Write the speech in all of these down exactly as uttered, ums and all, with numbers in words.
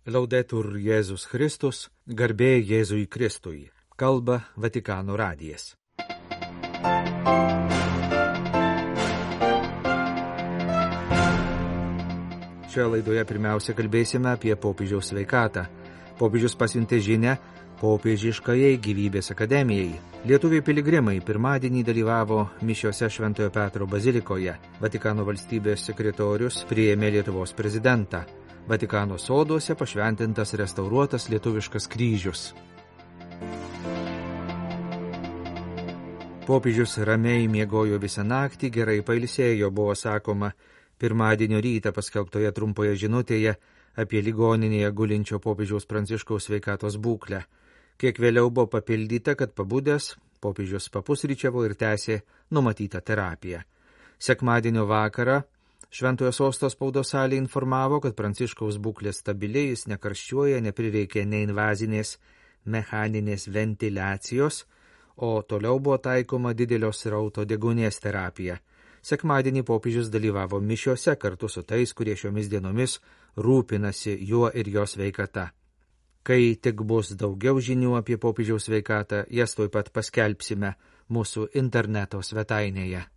Laudetur Jėzus Kristus, garbė Jėzui Kristui. Kalba Vatikano radijas. Šioje laidoje pirmiausia kalbėsime apie popiežiaus sveikatą. Popiežius pasiuntė žinią popiežiškajai gyvybės akademijai. Lietuviai piligrimai pirmadienį dalyvavo mišiose Šventojo Petro bazilikoje. Vatikano valstybės sekretorius priėmė Lietuvos prezidentą. Vatikano soduose pašventintas restauruotas lietuviškas kryžius. Popiežius ramiai miegojo visą naktį, gerai pailsėjo, buvo sakoma pirmadienio rytą paskelbtoje trumpoje žinutėje apie ligoninėje gulinčio popiežiaus Pranciškaus sveikatos būklę. Kiek vėliau buvo papildyta, kad pabudęs popiežius papusryčiavo ir tęsė numatytą terapiją. Sekmadienio vakarą Šventojo sosto spaudos salė informavo, kad Pranciškaus būklė stabiliai, jis nekarščiuoja, neprireikė neinvazinės mechaninės ventiliacijos, o toliau buvo taikoma didelio srauto deguonies terapija. Sekmadienį popiežius dalyvavo mišiose kartu su tais, kurie šiomis dienomis rūpinasi juo ir jo sveikata. Kai tik bus daugiau žinių apie popiežiaus sveikatą, jas tuoj pat paskelbsime mūsų interneto svetainėje.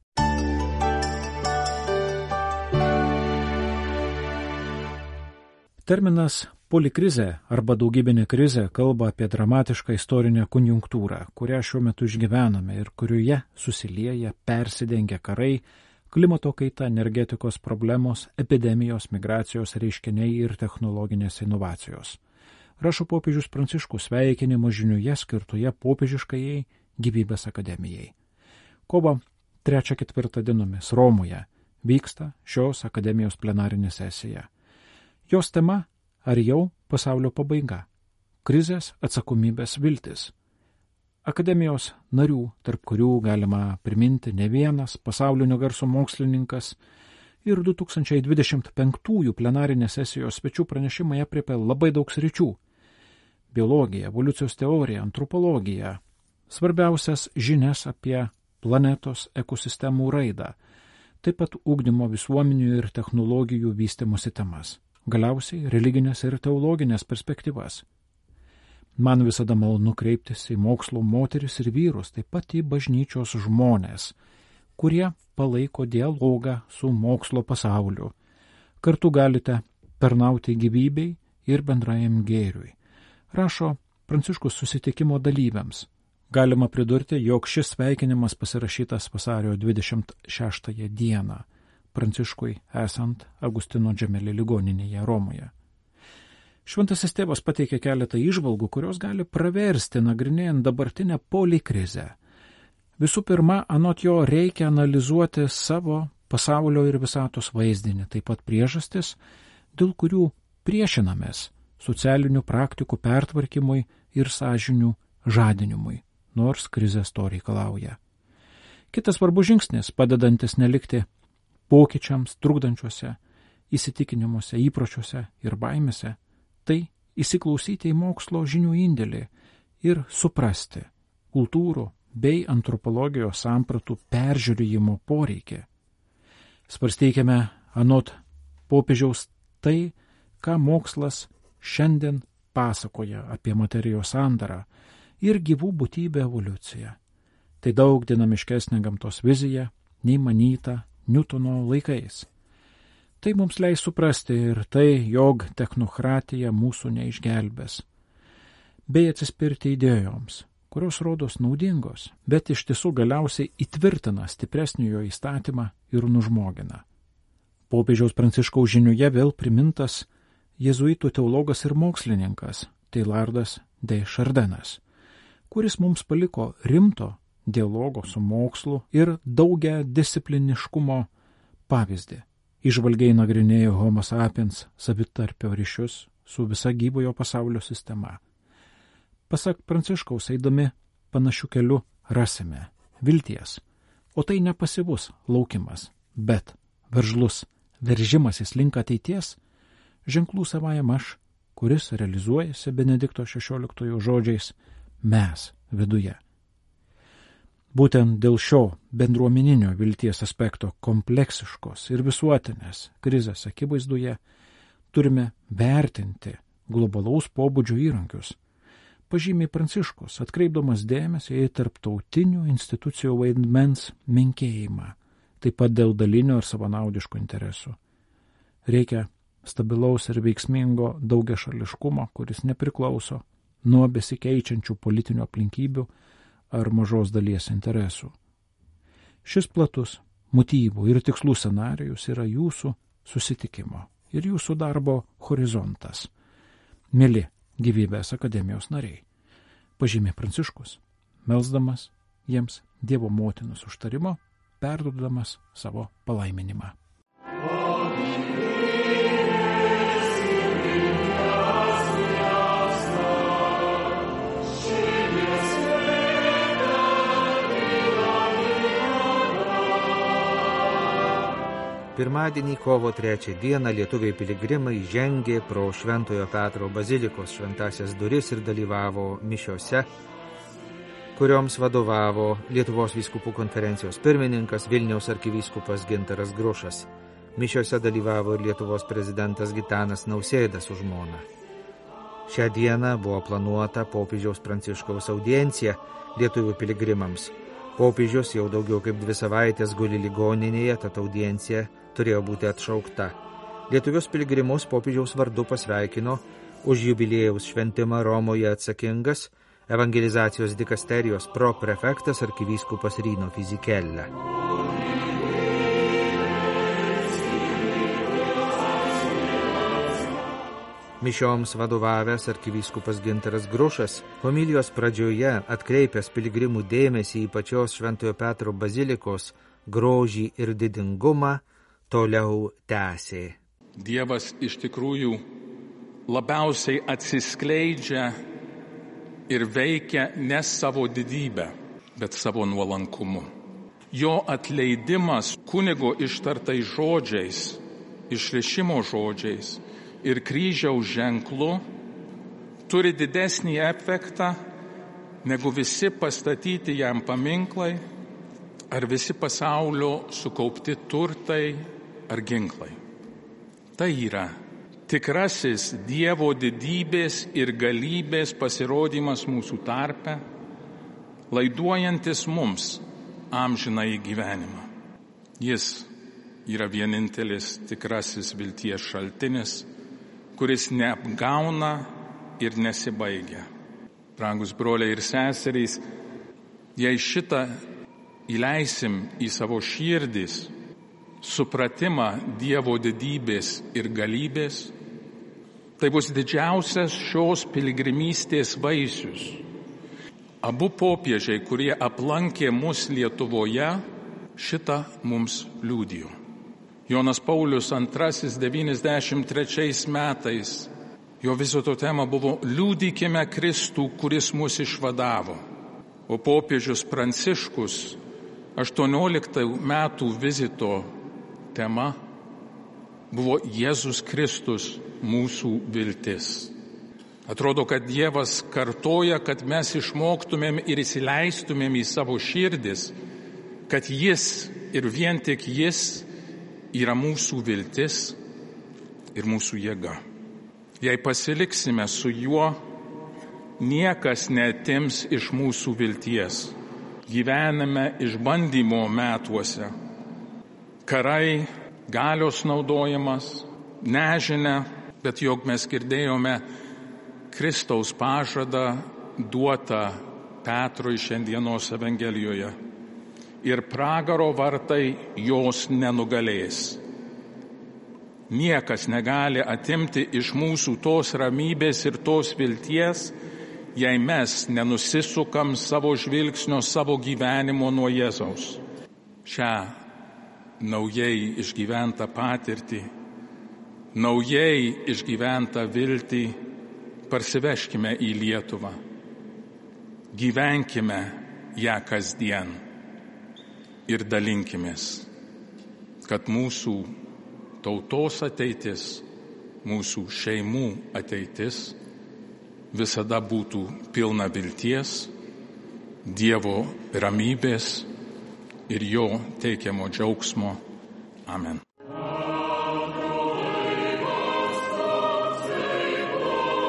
Terminas polikrizė arba daugybinė krizė kalba apie dramatišką istorinę konjunktūrą, kurią šiuo metu išgyvename ir kurioje susilieja, persidengia karai, klimato kaita, energetikos problemos, epidemijos, migracijos reiškiniai ir technologinės inovacijos. Rašo popiežius Pranciškus sveikinimo žiniuje skirtoje popiežiškajai gyvybės akademijai. Kovo trečią ketvirtą dienomis Romoje vyksta šios akademijos plenarinė sesija. Jos tema – ar jau pasaulio pabaiga? Krizės, atsakomybės, viltis. Akademijos narių, tarp kurių galima priminti ne vienas pasaulinio garso mokslininkas, ir du tūkstančiai dvidešimt penktųjų plenarinės sesijos svečių pranešimai aprėpia labai daug sričių. Biologija, evoliucijos teorija, antropologija, svarbiausias žinias apie planetos ekosistemų raidą, taip pat ugdymo visuomenių ir technologijų vystymosi temas. Galiausiai religinės ir teologinės perspektyvas. Man visada malonu kreiptis į mokslo moteris ir vyrus, taip pat į bažnyčios žmonės, kurie palaiko dialogą su mokslo pasauliu. Kartu galite tarnauti gyvybei ir bendrajam gėriui. Rašo Pranciškus susitikimo dalyviams. Galima pridurti, jog šis sveikinimas pasirašytas vasario dvidešimt šeštąją dieną. Pranciškui esant Agustino Džemelį ligoninėje Romoje. Šventasis tėvas pateikė keletą įžvalgų, kurios gali praversti nagrinėjant dabartinę polikrizę. Visų pirma, anot jo reikia analizuoti savo pasaulio ir visatos vaizdinį, taip pat priežastis, dėl kurių priešinamės socialinių praktikų pertvarkymui ir sąžinių žadinimui, nors krizės to reikalauja. Kitas svarbus žingsnis, padedantis nelikti pokyčiams trukdančiuose įsitikinimuose, įpročiuose ir baimėse, tai įsiklausyti į mokslo žinių indėlį ir suprasti kultūrų bei antropologijos sampratų peržiūrėjimo poreikį. Svarstykime anot popiežiaus tai, ką mokslas šiandien pasakoja apie materijos sandarą ir gyvų būtybių evoliuciją. Tai daug dinamiškesnė gamtos vizija nei manyta Niutono laikais. Tai mums leis suprasti ir tai, jog technokratija mūsų neišgelbės, bei atsispirti idėjoms, kurios rodos naudingos, bet iš tiesų galiausiai įtvirtina stipresniojo įstatymą ir nužmogina. Popiežiaus Pranciškaus žiniuje vėl primintas jėzuitų teologas ir mokslininkas Teilardas de Šardenas, kuris mums paliko rimto dialogo su mokslu ir daugia discipliniškumo pavyzdį. Įžvalgiai nagrinėjo Homo sapiens savitarpio ryšius su visa gyvojo pasaulio sistema. Pasak Pranciškaus, eidami panašių kelių rasime vilties, o tai ne pasyvus laukimas, bet veržlus veržimasis link ateities, ženklų savajam aš, kuris realizuojasi Benedikto šešioliktojo žodžiais mes viduje. Būtent dėl šio bendruomeninio vilties aspekto kompleksiškos ir visuotinės krizės akivaizdoje turime vertinti globalaus pobūdžio įrankius, pažymė Pranciškus, atkreipdamas dėmesį į tarptautinių institucijų vaidmens menkėjimą, taip pat dėl dalinio ir savanaudiško interesų. Reikia stabilaus ir veiksmingo daugiašališkumo, kuris nepriklauso nuo besikeičiančių politinių aplinkybių ar mažos dalies interesų. Šis platus motyvų ir tikslų scenarijus yra jūsų susitikimo ir jūsų darbo horizontas. Mieli Gyvybės akademijos nariai, pažymė Pranciškus, melsdamas jiems Dievo motinos užtarimo, perduodamas savo palaiminimą. Pirmadienį kovo trečią dieną lietuviai piligrimai žengė pro Šventojo Petro bazilikos šventasias duris ir dalyvavo mišiose, kurioms vadovavo Lietuvos vyskupų konferencijos pirmininkas Vilniaus arkivyskupas Gintaras Grušas. Mišiose dalyvavo ir Lietuvos prezidentas Gitanas Nausėda su žmona. Šią dieną buvo planuota popiežiaus Pranciškaus audiencija lietuvių piligrimams. Popiežius jau daugiau kaip dvi savaitės guli ligoninėje, tad audiencija turėjo būti atšaukta. Lietuvius piligrimus popiežiaus vardu pasveikino už jubiliejaus šventimą Romoje atsakingas evangelizacijos dikasterijos proprefektas arkivyskupas Rino Fizikella. Mišioms vadovavęs arkivyskupas Gintaras Grušas homilijos pradžioje atkreipęs piligrimų dėmesį į pačios Šventojo Petro bazilikos grožį ir didingumą, toliau tęsė. Dievas iš tikrųjų labiausiai atsiskleidžia ir veikia ne savo didybę, bet savo nuolankumu. Jo atleidimas kunigo ištartais žodžiais, išrišimo žodžiais ir kryžiaus ženklu turi didesnį efektą negu visi pastatyti jam paminklai ar visi pasaulio sukaupti turtai ar ginklai. Tai yra tikrasis Dievo didybės ir galybės pasirodymas mūsų tarpe, laiduojantis mums amžinąjį gyvenimą. Jis yra vienintelis tikrasis vilties šaltinis, kuris neapgauna ir nesibaigia. Brangus broliai ir seserys, jei šitą įleisim į savo širdis, supratimą Dievo didybės ir galybės, tai bus didžiausias šios piligrimystės vaisius. Abu popiežiai, kurie aplankė mus Lietuvoje, šitą mums liudijo. Jonas Paulius antrasis devyniasdešimt trečiais metais, jo viso to tema buvo liudykime Kristų, kuris mus išvadavo. O popiežius Pranciškus aštuonioliktų metų vizito tema buvo Jėzus Kristus mūsų viltis. Atrodo, kad Dievas kartoja, kad mes išmoktumėm ir įsileistumėm į savo širdis, kad Jis ir vien tik Jis yra mūsų viltis ir mūsų jėga. Jei pasiliksime su juo, niekas neatims iš mūsų vilties. Gyvename išbandymo metuose. Karai, galios naudojimas, nežinia, bet jog mes girdėjome Kristaus pažadą duotą Petrui šiandienos Evangelijoje. Ir pragaro vartai jos nenugalės. Niekas negali atimti iš mūsų tos ramybės ir tos vilties, jei mes nenusisukam savo žvilgsnio, savo gyvenimo nuo Jėzaus. Šią naujai išgyventą patirtį, naujai išgyventą viltį parsiveškime į Lietuvą. Gyvenkime ją kasdien. Ir dalinkimės, kad mūsų tautos ateitis, mūsų šeimų ateitis visada būtų pilna vilties, Dievo ramybės ir jo teikiamo džiaugsmo. Amen.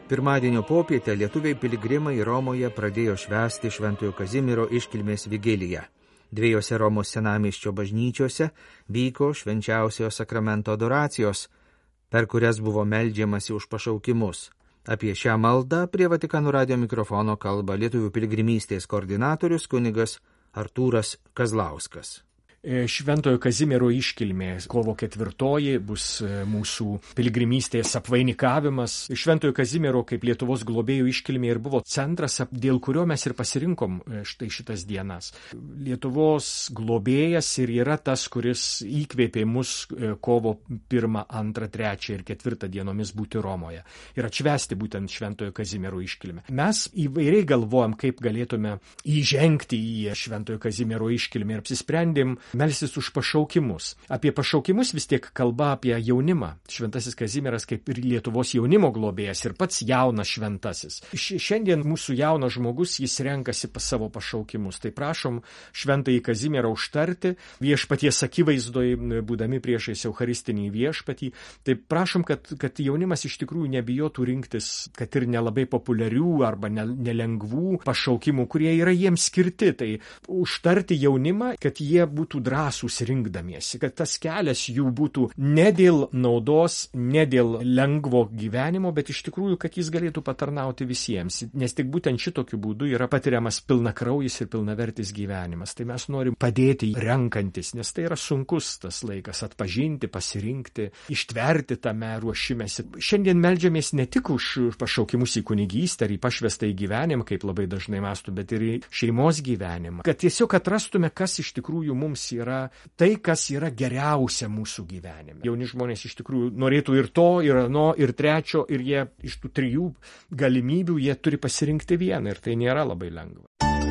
Pirmadienio popietę lietuviai piligrimai Romoje pradėjo švęsti Šventojo Kazimiero iškilmės vigiliją. Dviejose Romos senamiesčio bažnyčiose vyko švenčiausiojo sakramento adoracijos, per kurias buvo meldžiamasi už pašaukimus. Apie šią maldą prie Vatikano radijo mikrofono kalba lietuvių piligrimystės koordinatorius kunigas Artūras Kazlauskas. Šventojo Kazimiero iškilmė kovo ketvirtoji bus mūsų piligrimystės apvainikavimas. Šventojo Kazimiero kaip Lietuvos globėjų iškilmė ir buvo centras, dėl kurio mes ir pasirinkom štai šitas dienas. Lietuvos globėjas ir yra tas, kuris įkvėpė mus kovo pirmą, antrą, trečią ir ketvirtą dienomis būti Romoje ir atšvęsti būtent Šventojo Kazimiero iškilmę. Mes įvairiai galvojam, kaip galėtume įžengti į Šventojo Kazimiero iškilmę ir apsisprendėm melstis už pašaukimus. Apie pašaukimus vis tiek kalba apie jaunimą. Šventasis Kazimieras kaip ir Lietuvos jaunimo globėjas ir pats jaunas šventasis. Šiandien mūsų jaunas žmogus, jis renkasi pas savo pašaukimus. Tai prašom Šventąjį Kazimierą užtarti viešpaties akivaizdoj, būdami priešais Eucharistinį viešpatį. Tai prašom, kad, kad jaunimas iš tikrųjų nebijotų rinktis, kad ir nelabai populiarių arba nelengvų pašaukimų, kurie yra jiems skirti. Tai užtarti jaunimą, kad jie būtų drąsūs rinkdamiesi, kad tas kelias jų būtų ne dėl naudos, ne dėl lengvo gyvenimo, bet iš tikrųjų, kad jis galėtų patarnauti visiems, nes tik būtent šitokiu būdu yra patiriamas pilnakraujis ir pilnavertis gyvenimas. Tai mes norim padėti renkantis, nes tai yra sunkus tas laikas atpažinti, pasirinkti, ištverti tame ruošimėsi. Šiandien meldžiamės ne tik už pašaukimus į kunigystę ar į pašvestą į gyvenimą, kaip labai dažnai mąstu, bet ir į šeimos gyvenimą, kad tiesiog atrastume, kas iš tikrųjų mums yra tai, kas yra geriausia mūsų gyvenime. Jauni žmonės iš tikrųjų norėtų ir to, ir ano, ir trečio, ir jie iš tų trijų galimybių jie turi pasirinkti vieną, ir tai nėra labai lengva.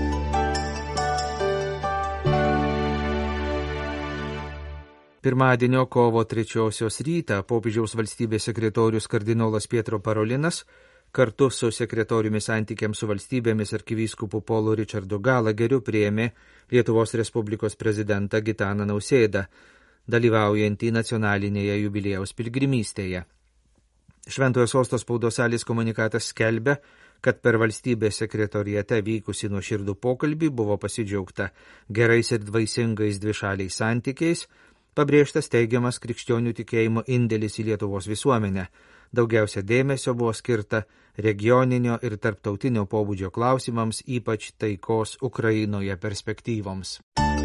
Pirmadienio kovo trečiosios rytą popiežiaus valstybės sekretorius kardinolas Pietro Parolinas kartu su sekretoriumi santykiams su valstybėmis arkivyskupu Polu Richardu Galageriu priėmė Lietuvos Respublikos prezidentą Gitaną Nausėdą, dalyvaujantį nacionalinėje jubiliejaus piligrimystėje. Šventojo sosto spaudos salės komunikatas skelbia, kad per valstybės sekretoriate vykusi nuoširdų pokalbį buvo pasidžiaugta gerais ir dvaisingais dvišaliais santykiais, pabrėžtas teigiamas krikščionių tikėjimo indėlis į Lietuvos visuomenę. Daugiausia dėmesio buvo skirta regioninio ir tarptautinio pobūdžio klausimams, ypač taikos Ukrainoje perspektyvoms.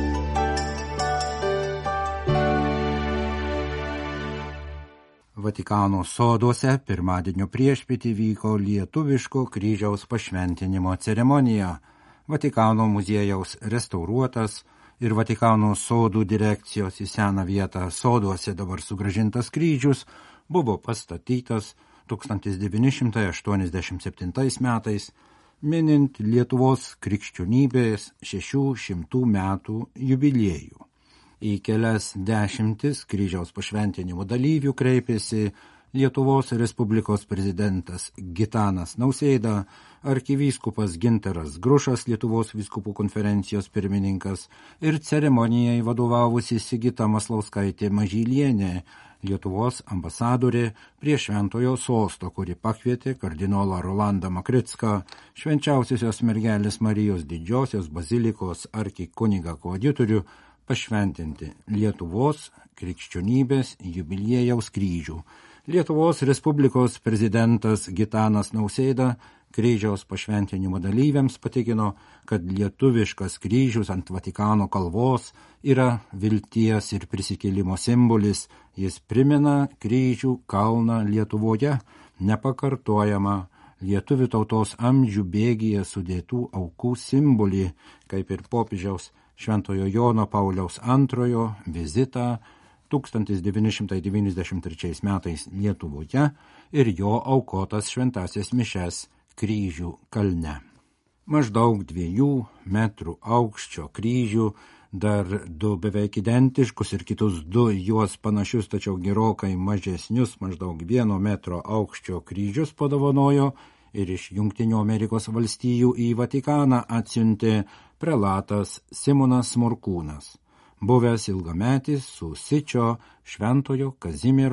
Vatikano soduose pirmadienio priešpietį vyko lietuviško kryžiaus pašventinimo ceremonija. Vatikano muziejaus restauruotas ir Vatikano sodų direkcijos į seną vietą soduose dabar sugrąžintas kryžius buvo pastatytas tūkstantis devyni šimtai aštuoniasdešimt septintais metais, minint Lietuvos krikščionybės šešių šimtų metų jubiliejų. Į kelias dešimtis kryžiaus pašventinimo dalyvių kreipėsi Lietuvos Respublikos prezidentas Gitanas Nausėda, arkivyskupas Gintaras Grušas, Lietuvos vyskupų konferencijos pirmininkas ir ceremonijai vadovavusi Sigita Maslauskaitė Mažylienė, Lietuvos ambasadorė prie Šventojo sosto, kuri pakvietė kardinolą Rolandą Makricką, Švenčiausiosios mergelės Marijos didžiosios bazilikos arkikunigą koadjutorių, pašventinti Lietuvos krikščionybės jubiliejaus kryžių. Lietuvos Respublikos prezidentas Gitanas Nausėda kryžiaus pašventinimo dalyviams patikino, kad lietuviškas kryžius ant Vatikano kalvos yra vilties ir prisikėlimo simbolis. Jis primena kryžių kalną Lietuvoje, nepakartojamą lietuvių tautos amžių bėgyje sudėtų aukų simbolį, kaip ir popiežiaus Šventojo Jono Pauliaus antrojo vizitą tūkstantis devyni šimtai devyniasdešimt trečiais metais Lietuvoje ir jo aukotas šventąsias mišes Kryžių kalne. Maždaug dviejų metrų aukščio kryžių, dar du beveik identiškus ir kitus du juos panašius, tačiau gerokai mažesnius, maždaug vieno metro aukščio kryžius padovanojo ir iš Jungtinių Amerikos valstijų į Vatikaną atsiuntė prelatas Simonas Morkūnas, buvęs ilgametis su Sičio Šventojo Kazimiero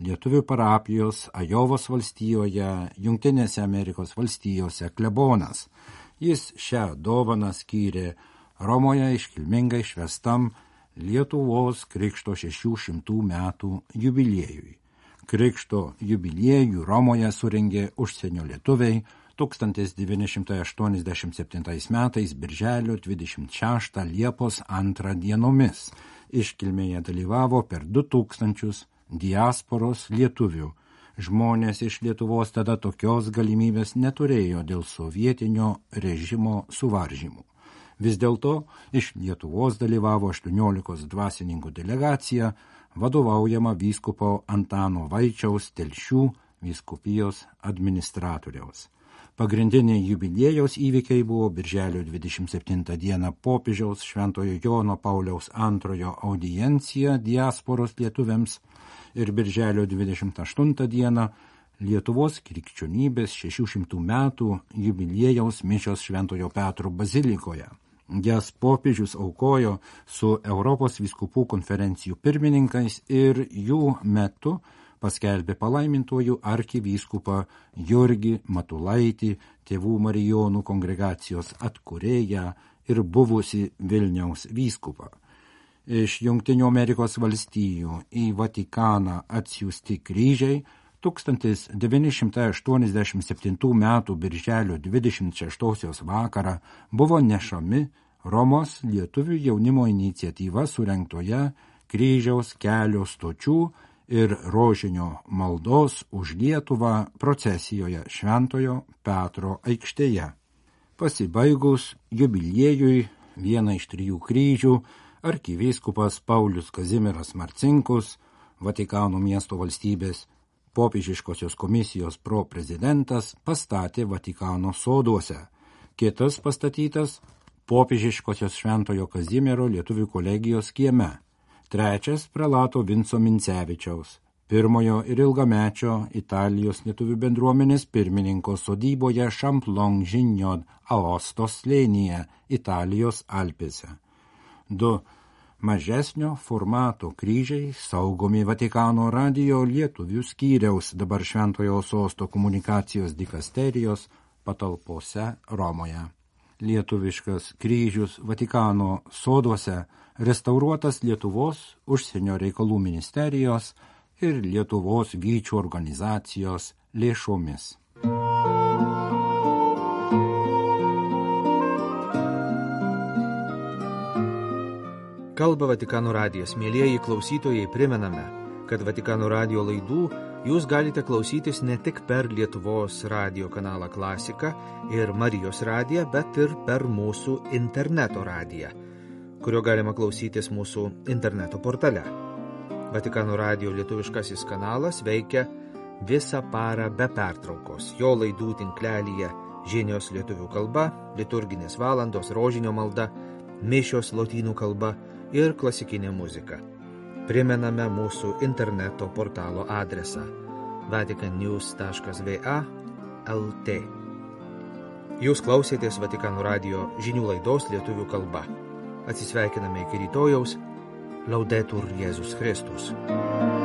lietuvių parapijos Ajovos valstijoje, Jungtinėse Amerikos valstijose klebonas. Jis šią dovaną skyrė Romoje iškilmingai švestam Lietuvos krikšto šešių šimtų metų jubiliejui. Krikšto jubiliejų Romoje surengė užsienio lietuviai tūkstantis devyni šimtai aštuoniasdešimt septintais metais birželio dvidešimt šeštą Liepos antrą dienomis. Iškilmėje dalyvavo per du tūkstančius diasporos lietuvių. Žmonės iš Lietuvos tada tokios galimybės neturėjo dėl sovietinio režimo suvaržymų. Vis dėlto iš Lietuvos dalyvavo aštuoniolikos dvasininkų delegacija, vadovaujama vyskupo Antano Vaičiaus Telšių vyskupijos administratoriaus. Pagrindiniai jubiliejaus įvykiai buvo birželio dvidešimt septintą dieną popiežiaus Šventojo Jono Pauliaus antrojo audiencija diasporos lietuviams ir birželio dvidešimt aštuntą dieną Lietuvos krikščionybės šešių šimtų metų jubiliejaus mišios Šventojo Petro bazilikoje. Jas popiežius aukojo su Europos vyskupų konferencijų pirmininkais ir jų metu paskelbė palaimintojų arkivyskupą Jurgį Matulaitį, Tėvų Marijonų kongregacijos atkūrėją ir buvusi Vilniaus vyskupą. Iš Jungtinių Amerikos valstijų į Vatikaną atsiųsti kryžiai tūkstantis devyni šimtai aštuoniasdešimt septintų metų birželio dvidešimt šeštosios vakarą buvo nešami Romos lietuvių jaunimo iniciatyva surengtoje kryžiaus kelio stočių ir rožinio maldos už Lietuvą procesijoje Šventojo Petro aikštėje. Pasibaigus jubiliejui vieną iš trijų kryžių arkivyskupas Paulius Kazimieras Marcinkus, Vatikano miesto valstybės popiežiškosios komisijos proprezidentas, pastatė Vatikano soduose. Kitas pastatytas popiežiškosios Šventojo Kazimiero lietuvių kolegijos kieme. Trečias prelato Vinco Mincevičiaus, pirmojo ir ilgamečio Italijos lietuvių bendruomenės pirmininko sodyboje Šamplong Žinjod Aostos slėnyje Italijos Alpėse. Du mažesnio formato kryžiai saugomi Vatikano radijo lietuvių skyriaus, dabar Šventojo sosto komunikacijos dikasterijos patalpose Romoje. Lietuviškas kryžius Vatikano soduose restauruotas Lietuvos užsienio reikalų ministerijos ir Lietuvos vyčių organizacijos lėšomis. Kalba Vatikano radijas. Mielieji klausytojai, primename, kad Vatikano radijo laidų jūs galite klausytis ne tik per Lietuvos radijo kanalą Klasika ir Marijos radiją, bet ir per mūsų interneto radiją, kurio galima klausytis mūsų interneto portale. Vatikano radijo lietuviškasis kanalas veikia visą parą be pertraukos. Jo laidų tinklelyje žinios lietuvių kalba, liturginės valandos, rožinio malda, mišios lotynų kalba ir klasikinė muzika. Primename mūsų interneto portalo adresą vatican news taškas v a taškas l t. Jūs klausėtės Vatikano radijo žinių laidos lietuvių kalba. Atsisveikiname iki rytojaus. Laudetur Jėzus Kristus.